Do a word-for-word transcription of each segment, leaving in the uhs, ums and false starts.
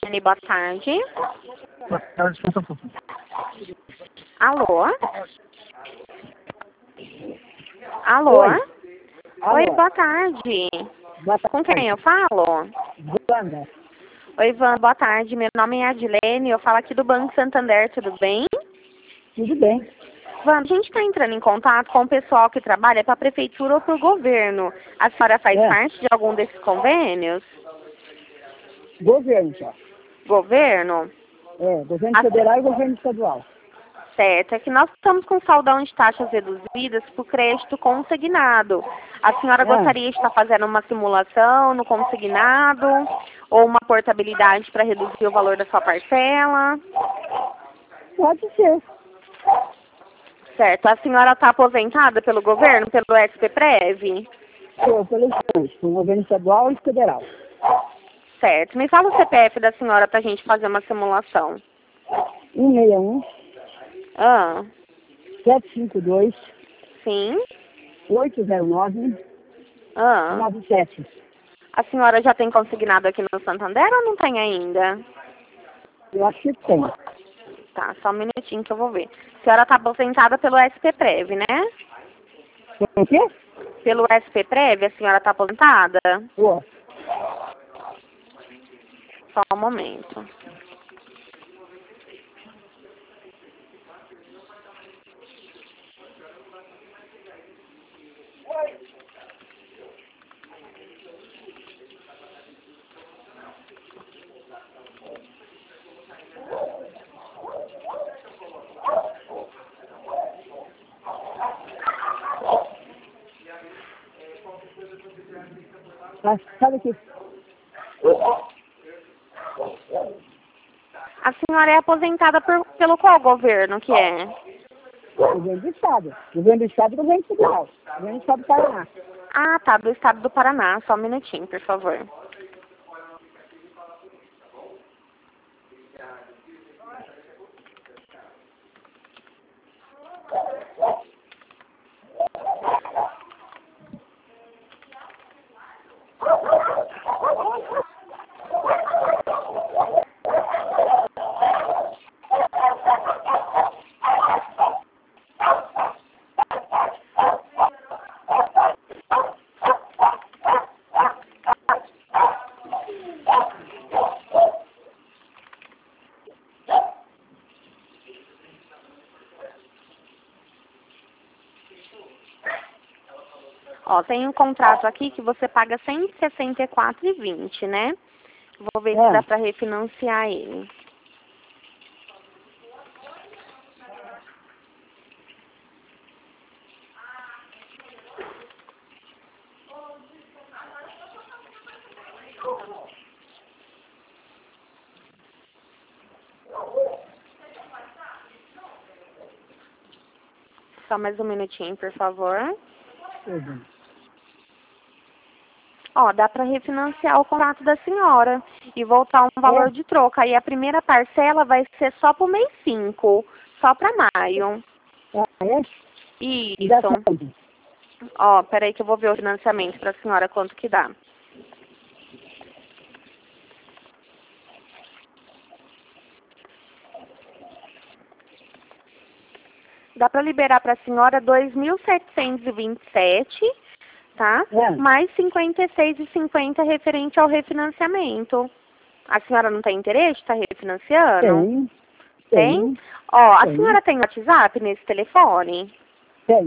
Edilene, boa tarde. Boa tarde, por favor. Alô? Alô? Oi. Oi, Alô. boa tarde. Boa tarde. Com quem eu falo? Wanda. Oi, Ivan, boa tarde. Meu nome é Edilene, eu falo aqui do Banco Santander, tudo bem? Tudo bem. Ivan, a gente está entrando em contato com o pessoal que trabalha para a prefeitura ou para o governo. A senhora faz É. parte de algum desses convênios? Governo, só. Governo? É, governo A- federal e governo estadual. Certo, é que nós estamos com saldão de taxas reduzidas por crédito consignado. A senhora Ah, gostaria de estar fazendo uma simulação no consignado ou uma portabilidade para reduzir o valor da sua parcela? pode ser. Certo, a senhora está aposentada pelo governo, pelo S P Prev? Estou pelos dois, pelo governo estadual e federal. Certo, me fala o C P F da senhora para a gente fazer uma simulação. um seis um, Ah, sete cinco dois, sim. oito zero nove, Ah, nove sete. a senhora já tem consignado aqui no Santander ou não tem ainda? Eu acho que tem. Tá, só um minutinho que eu vou ver. A senhora está aposentada pelo S P Prev, né? Tem o quê? Pelo S P Prev, a senhora está aposentada? Pô, Só um momento. mas sabe o que? A senhora é aposentada por, pelo qual governo que é? Governo do estado. Governo do estado e governo federal. Governo do estado do Paraná. Ah, tá, do estado do Paraná. Só um minutinho, por favor. Ó, tem um contrato aqui que você paga cento e sessenta e quatro reais e vinte centavos, né? Vou ver se É. dá para refinanciar ele. Só mais um minutinho, por favor. Uhum. Ó, dá para refinanciar o contrato da senhora e voltar um valor É. de troca. Aí a primeira parcela vai ser só pro mês cinco, só para maio. Ah, é? E dá Isso. quanto? Ó, peraí que eu vou ver o financiamento para a senhora quanto que dá. Dá para liberar para a senhora dois mil setecentos e vinte e sete, tá? É. Mais cinquenta e seis reais e cinquenta centavos referente ao refinanciamento. A senhora não tem interesse? Está refinanciando? Tem. Tem? Tem. Ó, a Tem. senhora tem WhatsApp nesse telefone? Tem.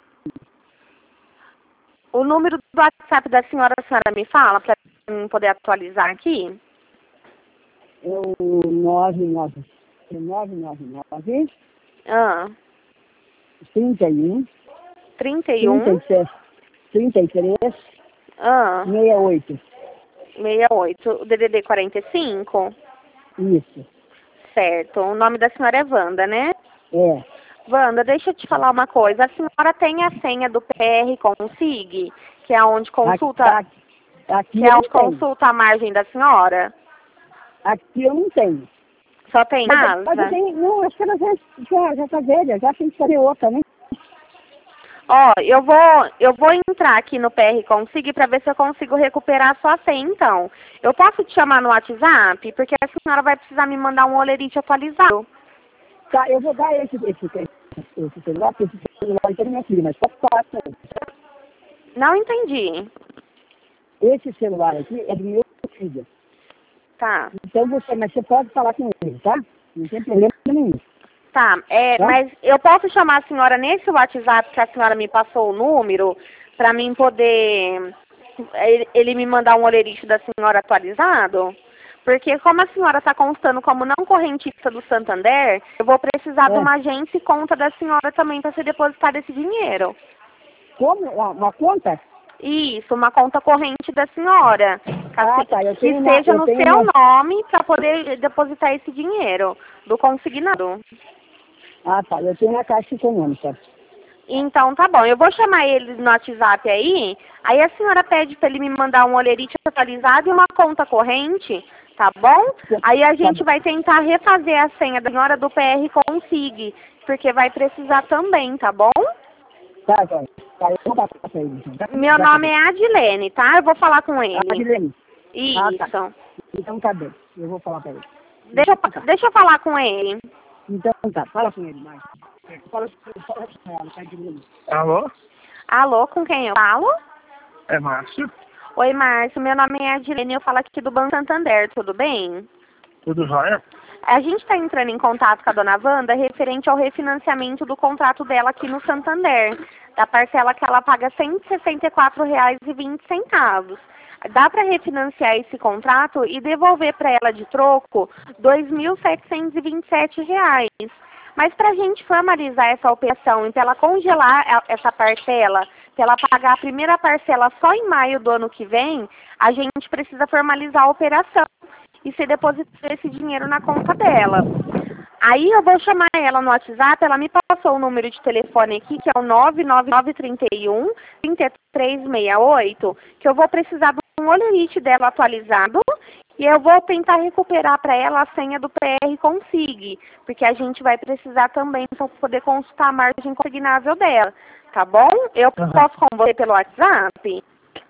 O número do WhatsApp da senhora, a senhora me fala para eu poder atualizar aqui? É o nove nove. É nove nove nove, Ah, trinta e um, trinta e trinta um, e sete, trinta e três, ah, sessenta e oito. sessenta e oito, o D D D quarenta e cinco? Isso. Certo. O nome da senhora é Wanda, né? É. Wanda, deixa eu te falar uma coisa. A senhora tem a senha do P R Consig, que é onde consulta, Aqui, aqui que é eu não onde tenho. consulta a margem da senhora? Aqui eu não tenho. Só tem Mas, mas eu casa? tenho, não, acho que ela já, já, já tá velha, já tem que fazer outra, né? Ó, eu vou, eu vou entrar aqui no P R Consig para ver se eu consigo recuperar a sua senha, então. Eu posso te chamar no WhatsApp? Porque a senhora vai precisar me mandar um olerite atualizado. Tá, eu vou dar esse, esse, esse celular, porque esse celular aqui é da minha filha, mas pode falar com ele. Não entendi. Esse celular aqui é do meu filho. Tá. Então você, mas você pode falar com ele, tá? Não tem problema nenhum. Tá, é, Tá? mas eu posso chamar a senhora nesse WhatsApp que a senhora me passou o número para mim poder ele, ele me mandar um olerite da senhora atualizado? Porque como a senhora está constando como não correntista do Santander, eu vou precisar É. de uma agência e conta da senhora também para ser depositado esse dinheiro. Como? Uma, uma conta? Isso, uma conta corrente da senhora. Ah, tá, eu Que tenho uma- seja eu no tenho seu uma- nome para poder depositar esse dinheiro do consignado. Ah, tá, eu tenho uma caixa econômica. Então tá bom, eu vou chamar ele no WhatsApp aí, aí a senhora pede para ele me mandar um olerite atualizado e uma conta corrente, tá bom? Aí a gente vai tentar refazer a senha da senhora do P R Consig, porque vai precisar também, tá bom? Tá, tá, tá, eu vou passar pra ele. Então, tá? Meu Já nome tá. é Adilene, tá? Eu vou falar com ele. Adilene. Isso. Ah, tá. Então tá bem, eu vou falar pra ele. Deixa eu, deixa eu falar com ele. Então tá, fala com ele, Márcio. Fala, fala com ela, tá, Adilene. Alô? Alô, com quem eu falo? É Márcio? Oi, Márcio, meu nome é Adilene, eu falo aqui do Banco Santander, tudo bem? Tudo jóia? A gente está entrando em contato com a dona Wanda referente ao refinanciamento do contrato dela aqui no Santander, da parcela que ela paga cento e sessenta e quatro reais e vinte centavos. Dá para refinanciar esse contrato e devolver para ela de troco dois mil setecentos e vinte e sete reais. Mas para a gente formalizar essa operação e para ela congelar a- essa parcela, para ela pagar a primeira parcela só em maio do ano que vem, a gente precisa formalizar a operação e se depositar esse dinheiro na conta dela. Aí eu vou chamar ela no WhatsApp, ela me passou o número de telefone aqui, que é o nove nove nove três um, três três seis oito, que eu vou precisar de um olerite dela atualizado e eu vou tentar recuperar para ela a senha do P R Consig, porque a gente vai precisar também para poder consultar a margem consignável dela, tá bom? Eu Uhum. posso com você pelo WhatsApp?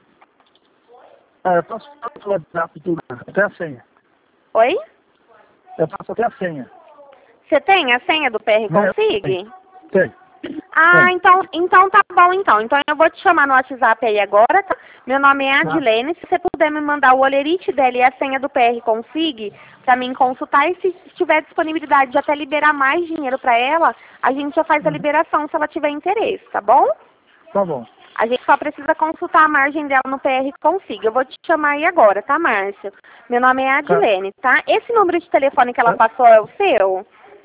Ah, eu posso falar pelo WhatsApp tudo, até a senha. Oi? Eu passo até a senha. Você tem a senha do P R Consig? Tem. Ah, Tem. então, então tá bom então. Então eu vou te chamar no WhatsApp aí agora, tá? Meu nome é Adilene. Se você puder me mandar o olerite dela e a senha do P R Consig pra mim consultar e se tiver disponibilidade de até liberar mais dinheiro pra ela, a gente já faz a liberação se ela tiver interesse, tá bom? Tá bom. A gente só precisa consultar a margem dela no P R Consig. Eu vou te chamar aí agora, tá, Márcio? Meu nome é Adilene, tá? Esse número de telefone que ela passou é o seu?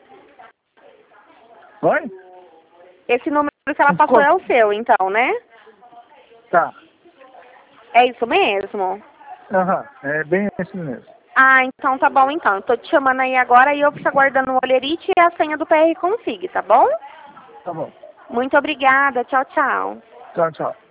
Oi? Esse número que ela passou é o seu, então, né? Tá. É isso mesmo? Aham, é bem esse mesmo. Ah, então tá bom então. Eu tô te chamando aí agora e eu fico aguardando o olerite e a senha do P R Consig, tá bom? Tá bom. Muito obrigada. Tchau, tchau. Tchau, tchau.